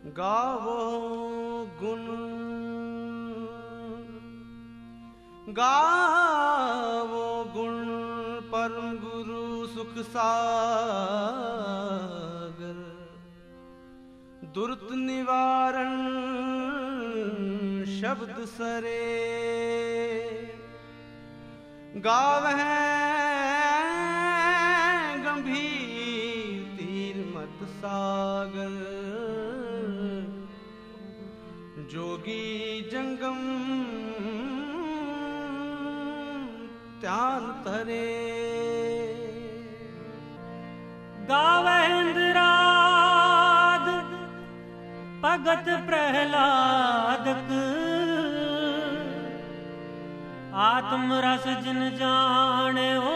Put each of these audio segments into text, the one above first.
गावो गुण गावो गुण परम गुरु सुख सागर दुर्त निवारण शब्द सरे गावह गंभीर तीर मत सागर जोगी जंगम ध्यान तरे गावेंद्राद भगत प्रहलादक आत्म रस जिन जाने हो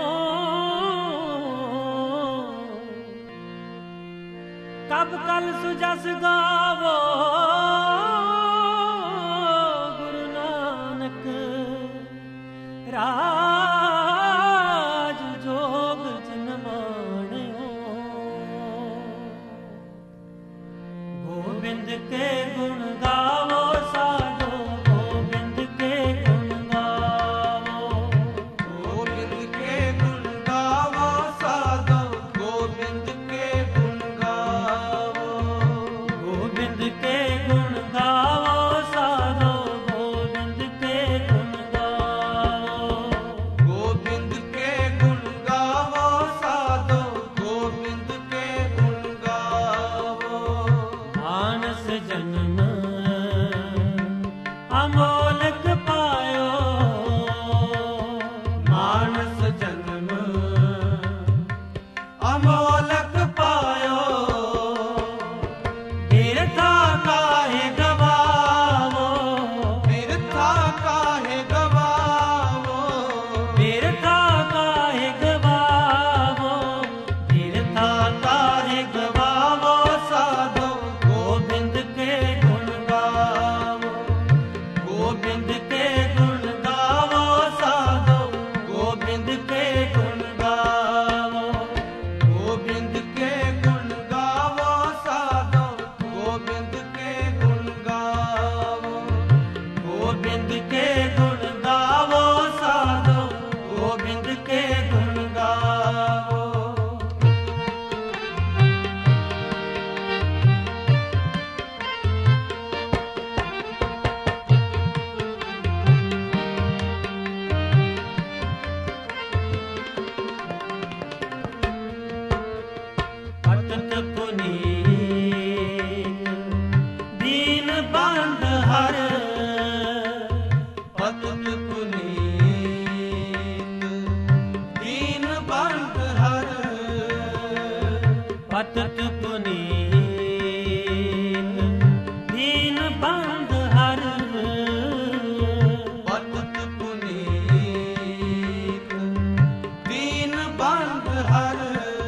कब कल सुजस गावो गुरु नानक राज जोग जिन माने हो गोविंद के गुण गावो साधो गोविंद के गुण गावो गोविंद के गुण गावो साधो गोविंद के गुण गावो गोविंद के गुण गावो साधो गोविंद के गुण गावो गोविंद के गुण गावो साधो गोविंद के गुण गावो मानस जन्म अमोलक पायो मानस जन्म अमोलक पायो बिरथा काहे गवावो बिरथा काहे गवावो बिरथा काहे गवावो बिरथा काहे गवावो साधो गोविंद के गुण गावो गोविंद के गुण गावो साधो गोविंद के गुण गावो गोविंद के गुण गावो साधो गोविंद के गुण गावो गोविंद के गुण गावो साधो गोविंद के गुण गावो पतत पुनीत दीन बंद हर पतत पुनीत दीन बंद हर पतत पुनीत दीन बंद हर पतत पुनीत दीन बंद हर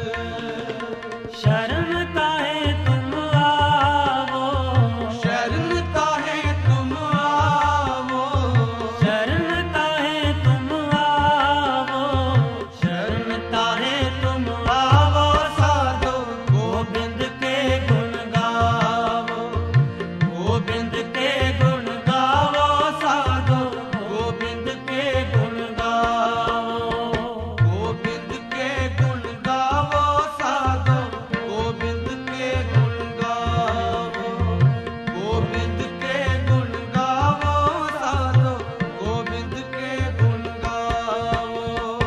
शरण ताहे तुम आवो शरण ताहे तुम आवो शरण ताहे तुम आवो शरण ताहे तुम आवो साधो गोविंद के गुण गावो गोविंद के गुण गावो साधो गोविंद के गुण गावो गोविंद के गुण गावो साधो गोविंद के गुण गावो गोविंद के गुण गावो साधो गोविंद के गुण गावो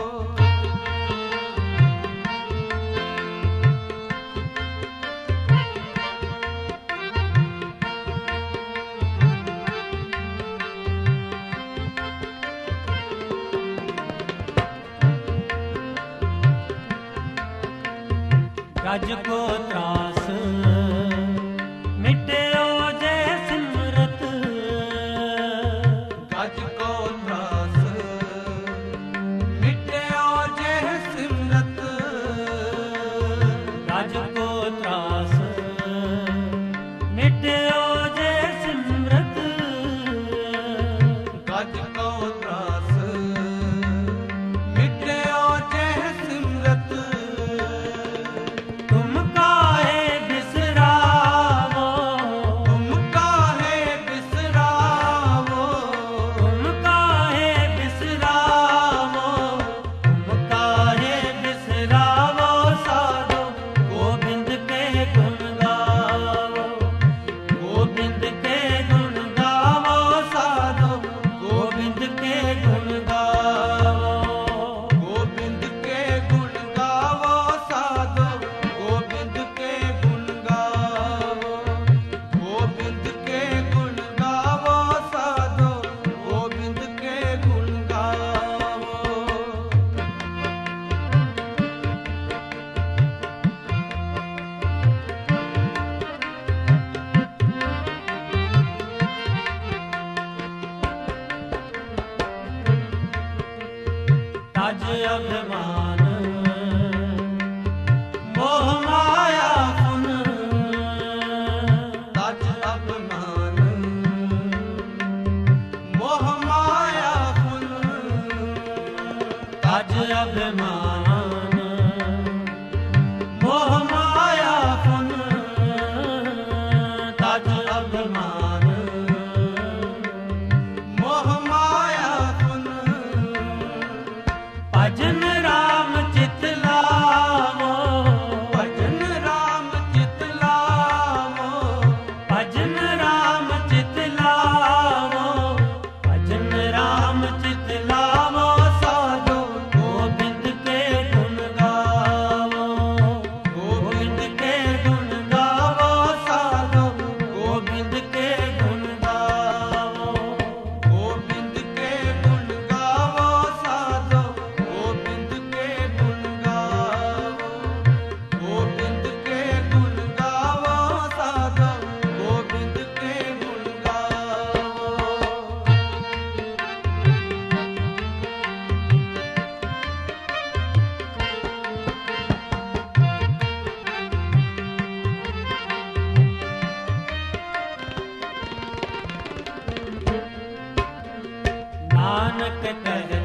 गज को त्रास मिट्यो जय सिमरत गज को त्रास मिट्यो जय सिमरत गज को त्रास मिट्यो जय सिमरत गज को त्रास मिट्यो जय सिमरत तुम काहे तज अभिमान मोह माया पुन तज अभिमान मोह माया पुन तज अभिमान मोह माया पुन तज अभिमान मोह माया पुन भजन राम चित लावो भजन राम चित लावो भजन राम चित लावो भजन राम चित लावो साधो गोविंद के गुण गावो गोविंद के गुण गावो साधो गोविंद के गुण गावो गोविंद के गुण गावो साधो गोविंद के गुण गावो गोविंद के गुण गावो साधो गोविंद के गुण गावो नानक कह